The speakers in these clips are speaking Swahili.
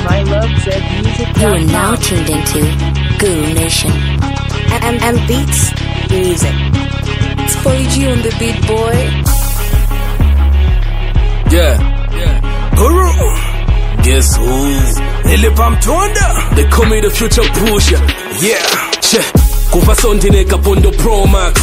You are now tuned into Guru Nation. And Beats Music. It's Polly G on the beat, boy. Yeah. Guru. Guess who? Nilipa mtonda. They call me the future pusher. Yeah. Kufa sondi neka pondo Pro Max.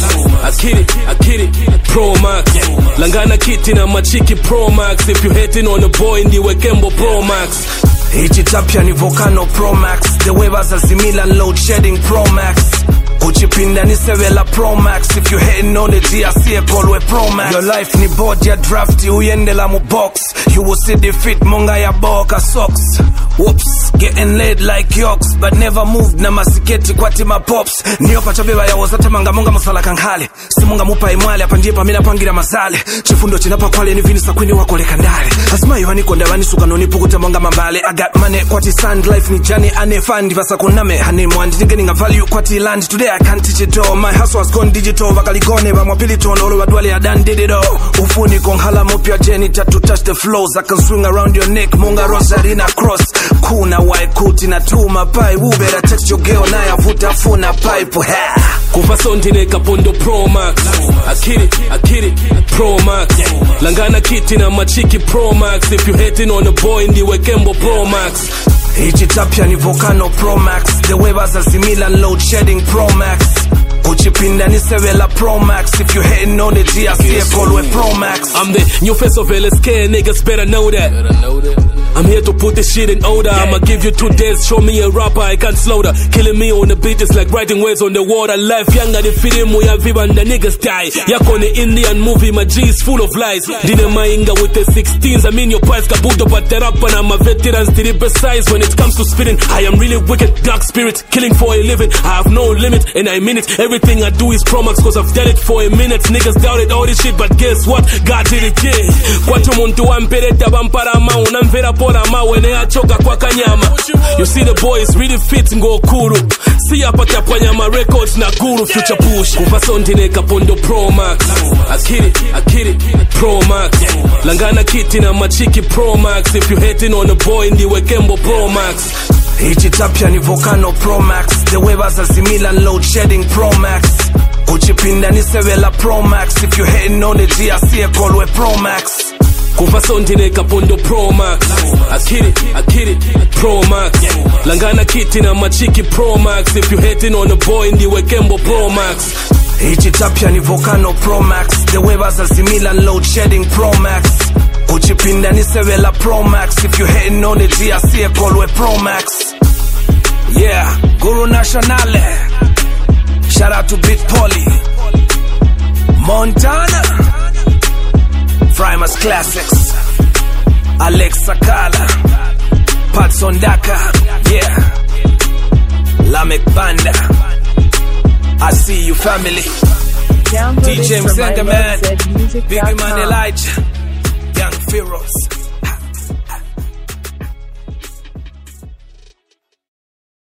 I kid it, Pro Max. Langana kiti na machiki Pro Max. If you hating on a boy ndiwe Kembo Pro Max. Hichi tapia ni Volcano Pro Max. The waivers are similar load shedding Pro Max. Uchipinda ni Sevilla Pro Max. If you hating on the GRC call we Pro Max. Your life ni board ya drafty uyendela mu box. You will see defeat monga ya boka socks. Whoops, getting laid like yokes, but never moved na masiketi kwati ma pops. Niyo pachabeba ya wazata mangamonga musala kanghale. Simunga mupa imwale, hapa ndiye pamina pangira mazale. Chifundo chinapa kwale ni vini sakwini wakole kandale. Asma yohani konde wani sukanoni pukuta mwanga mambale. I got money kwati sand, life ni jani ane fund. Vasa kuname, hani mwandi nige ninga value kwati land. Today I can't teach it all, my hustle has gone digital. Vakaligone, vamwapili tono, olo wadwale ya dan did it all. Ufuni konghala mopia jeni to touch the flows. I can swing around your neck, munga rosarina cross. Kuna waikuti na tuma pai. Who better text your girl na ya vuta funa pipe. Kufa sondi neka pondo Pro Max. I kid it, Pro Max. Langana kiti na machiki Pro Max. If you hating on a boy ndiwe Kembo Pro Max. Hichi tapia ni Volcano Pro Max. The waivers are similar load shedding Pro Max. Uchipinda ni Sevilla Pro Max. If you hating on the GRC call we Pro Max. I'm the new face of LSK, niggas better know that. I'm here to put this shit in order. I'ma give you 2 days, show me a rapper, I can't slow down. Killing me on the beat is like writing words on the water. Life younger than feeding we have even the niggas die. Yako the Indian movie, my G is full of lies. Dine mainga with the 16s, I mean your price kabuto but the rapper and I'm a veteran still precise when it comes to spitting. I am really wicked, dark spirit, killing for a living. I have no limit and I mean it. Everything I do is Pro Max cause I've done it for a minute. Niggas doubted all this shit but guess what? God did it, yeah. Kwacho muntu ampereta bampara mauna mvera kwa kanyama. You see the boy is really fit ngo kuru. See hapa tapanyama records na Guru future push. Kufa sondi neka pondo Pro Max. I kid it, Pro Max. Langana kiti na machiki Pro Max. If you hating on a boy ndiwe Kembo Pro Max. Hichi tapia ni Volcano Pro Max. The waivers are similar load shedding Pro Max. Uchipinda ni Sevilla Pro Max. If you hating on the GRC call we Pro Max. Kufa sondi neka pondo Pro Max. I kid it, Pro Max. Langana kiti na machiki Pro Max. If you hating on a boy ndiwe Kembo Pro Max. Hichi tapia ni Volcano Pro Max. The waivers are similar load shedding Pro Max. Uchipinda ni Sevilla Pro Max. If you hating on the GRC call we Pro Max. Yeah, Guru Nationale. Shout out to Big Polly, Montana, Primus Classics, Alex Sakala, Patson Daka, yeah, Lamek Banda. I see you family. DJ Mzenga man, Big Man Elijah, Young Pharaohs.